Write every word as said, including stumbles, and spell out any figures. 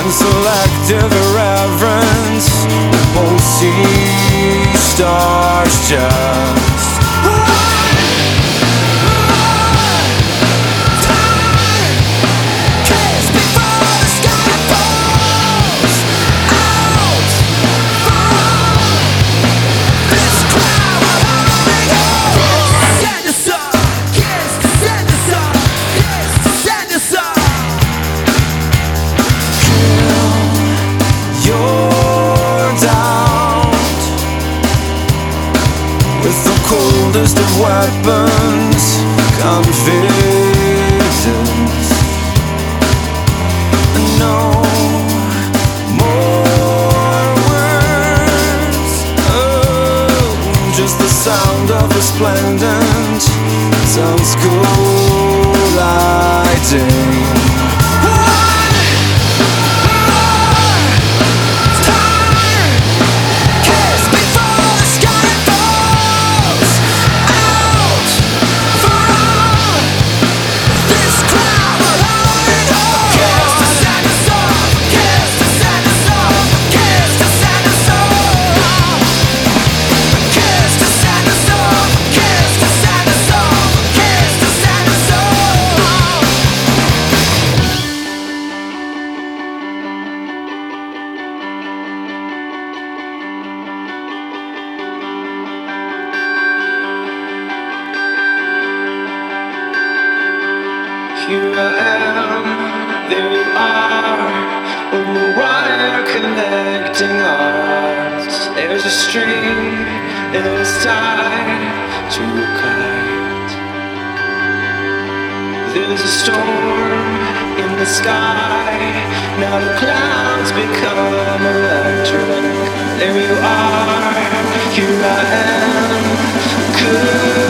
selective irreverence. We won't see stars, just coldest of weapons, confidence. No more words, oh, just the sound of resplendent sounds colliding. Here I am, there you are, a wire connecting us. There's a string that is tied to a kite. There's a storm in the sky, now the clouds become electric. There you are, here I am, good.